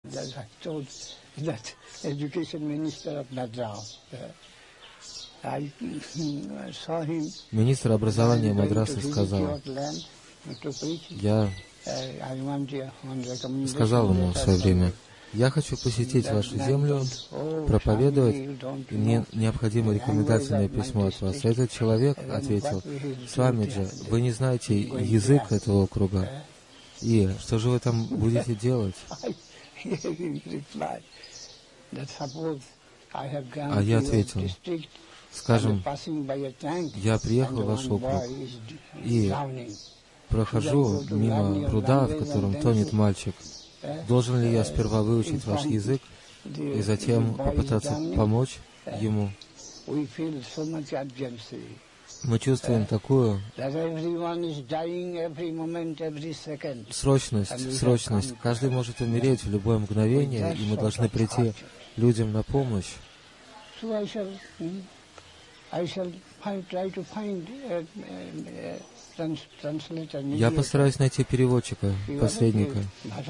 Министр образования Мадраса сказал, я сказал ему в свое время, я хочу посетить вашу землю, проповедовать, и мне необходимо рекомендательное письмо от вас. Этот человек ответил, Свамиджи, вы не знаете язык этого округа, и что же вы там будете делать? А я ответил, скажем, я приехал в ваш округ и прохожу мимо пруда, в котором тонет мальчик. Должен ли я сперва выучить ваш язык и затем попытаться помочь ему? Мы чувствуем такую срочность. Каждый может умереть в любое мгновение, и мы должны прийти людям на помощь. Я постараюсь найти переводчика, посредника.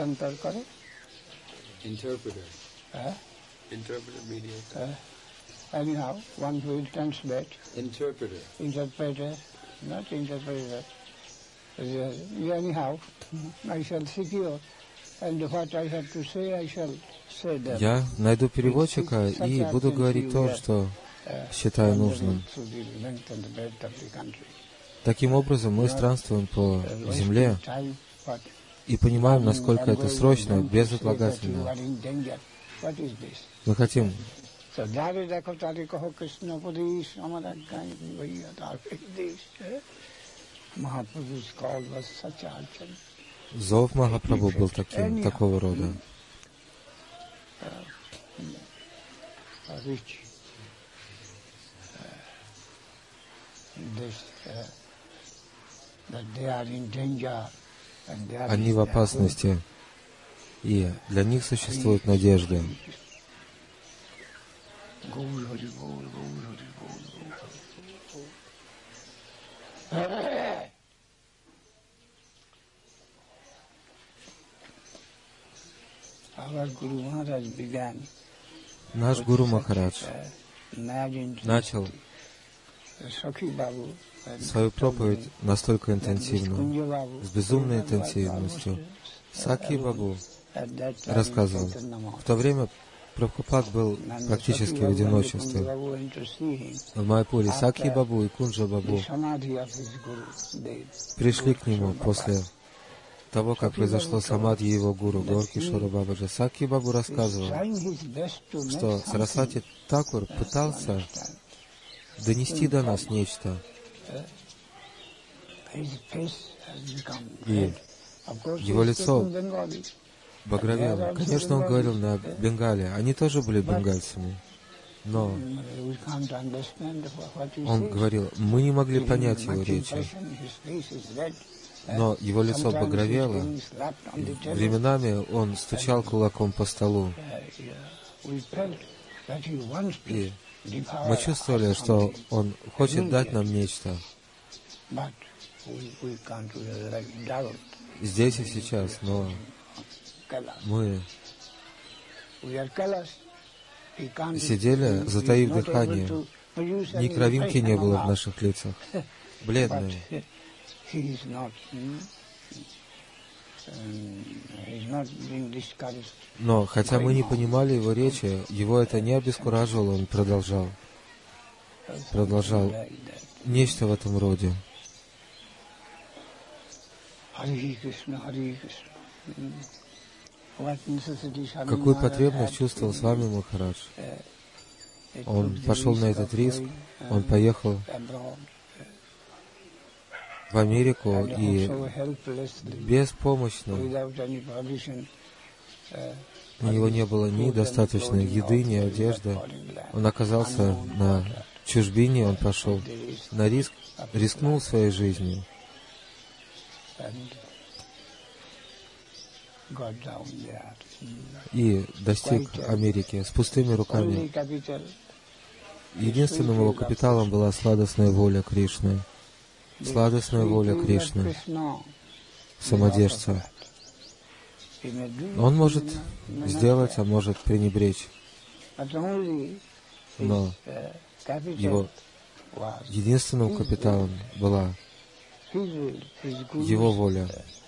Anyhow, one will translate. Interpreter, not interpreter. Anyhow, I shall secure, and what I have to say, I shall say that. Я найду переводчика и буду говорить то, что считаю нужным. Таким образом, мы странствуем по земле и понимаем, насколько это срочно, безотлагательно. Мы хотим... Зов Махапрабху был такого рода. Они в опасности, и для них существует надежда. Наш Гуру Махарадж начал свою проповедь настолько интенсивно, с безумной интенсивностью. Сакхи Бабу рассказывал, в то время Прабхупад был практически в одиночестве. В Майяпуре Сакхи Бабу и Кунджа Бабу пришли к нему после того, как произошло самадхи его гуру Гауракишора Бабаджи. Сакхи Бабу рассказывал, что Сарасвати Такур пытался донести до нас нечто. И его лицо багровело. Конечно, он говорил на бенгале. Они тоже были бенгальцами. Но он говорил, мы не могли понять его речи. Но его лицо багровело. Временами он стучал кулаком по столу. И мы чувствовали, что он хочет дать нам нечто. Здесь и сейчас, но мы сидели, затаив дыхание. Ни кровинки не было в наших лицах. Бледные. Но, хотя мы не понимали его речи, его это не обескураживало, он продолжал. Нечто в этом роде. Какую потребность чувствовал с вами Махарадж? Он пошел на этот риск, он поехал в Америку и беспомощно, у него не было ни достаточной еды, ни одежды. Он оказался на чужбине, он пошел на риск, рискнул своей жизнью. И достиг Америки с пустыми руками. Единственным его капиталом была сладостная воля Кришны. Сладостная воля Кришны, самодержца. Он может сделать, а может пренебречь. Но его единственным капиталом была его воля.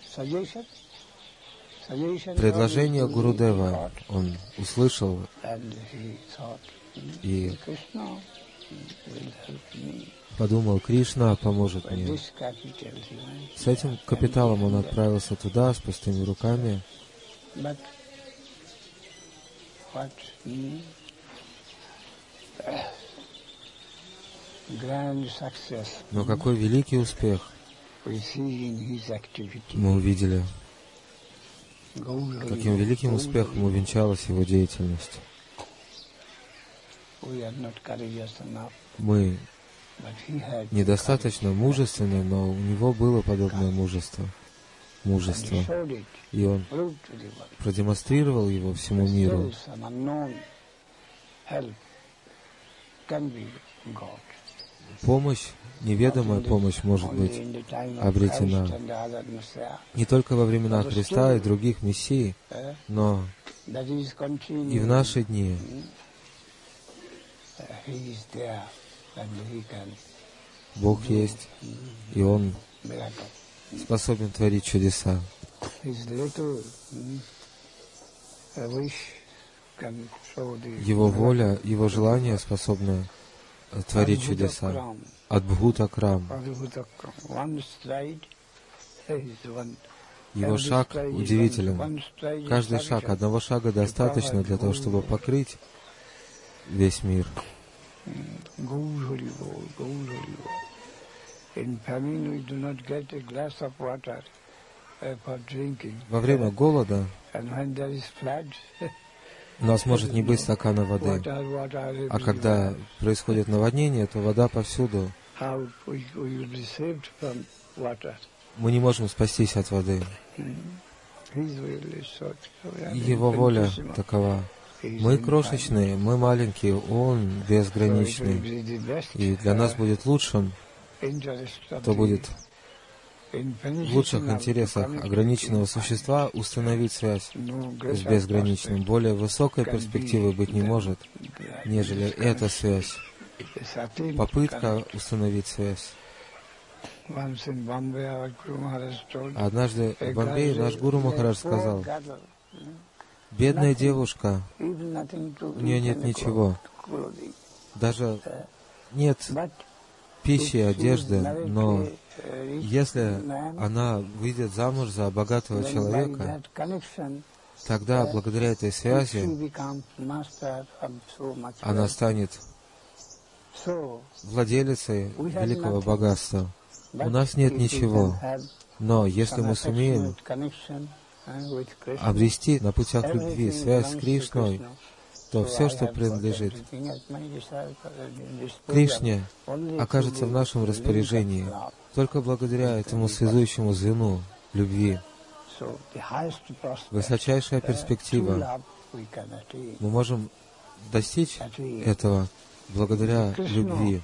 Предложение Гурудева он услышал и подумал, Кришна поможет мне. С этим капиталом он отправился туда с пустыми руками. Но какой великий успех мы увидели, каким великим успехом увенчалась его деятельность. Мы недостаточно мужественны, но у него было подобное мужество. И он продемонстрировал его всему миру. Помощь, неведомая помощь может быть обретена не только во времена Христа и других мессий, но и в наши дни. Бог есть, и Он способен творить чудеса. Его воля, его желание способно творить чудеса. Адбхута Крам. Его шаг удивителен. Каждый шаг, одного шага достаточно для того, чтобы покрыть весь мир. Во время голода у нас может не быть стакана воды, а когда происходит наводнение, то вода повсюду. Мы не можем спастись от воды. Его воля такова. Мы крошечные, мы маленькие, Он безграничный. И для нас будет лучшим, то будет в лучших интересах ограниченного существа установить связь с безграничным. Более высокой перспективы быть не может, нежели эта связь. Попытка установить связь. Однажды в Бомбее наш Гуру Махарадж сказал, бедная девушка, у нее нет ничего, даже нет пищи и одежды, но если она выйдет замуж за богатого человека, тогда, благодаря этой связи, она станет владелицей великого богатства. У нас нет ничего, но если мы сумеем обрести на путях любви связь с Кришной, то все, что принадлежит Кришне, окажется в нашем распоряжении только благодаря этому связующему звену любви. Высочайшая перспектива. Мы можем достичь этого благодаря любви.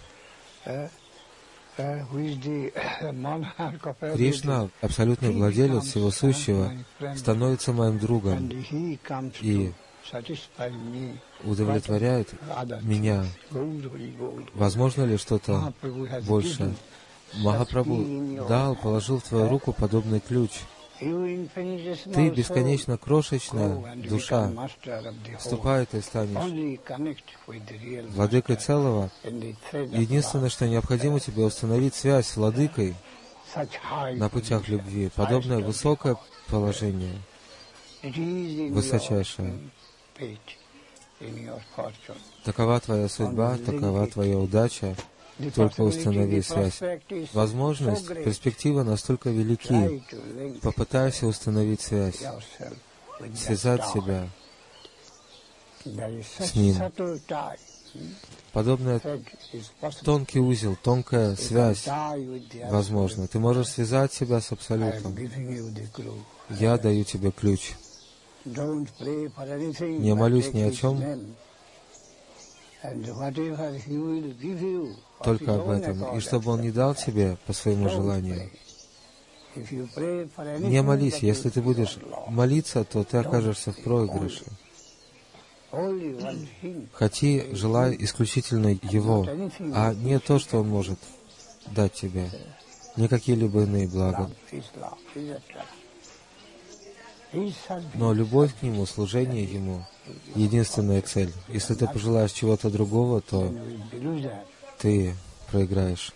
Кришна, абсолютный владелец всего сущего, становится моим другом и удовлетворяет меня. Возможно ли что-то больше? Махапрабху положил в твою руку подобный ключ. Ты бесконечно крошечная душа. Ступай, ты станешь владыкой целого. Единственное, что необходимо тебе, установить связь с владыкой на путях любви. Подобное высокое положение, высочайшее. Такова твоя судьба, такова твоя удача. Только установи связь. Возможность, перспектива настолько велики. Попытайся установить связь, связать себя с Ним. Подобный тонкий узел, тонкая связь возможна. Ты можешь связать себя с Абсолютом. Я даю тебе ключ. Не молюсь ни о чем, только об этом. И чтобы Он не дал тебе по своему желанию, Не молись. Если ты будешь молиться, то ты окажешься в проигрыше. Хоти, желай исключительно Его, а не то, что Он может дать тебе, не какие-либо иные блага. Но любовь к Нему, служение Ему — единственная цель. Если ты пожелаешь чего-то другого, то ты проиграешь.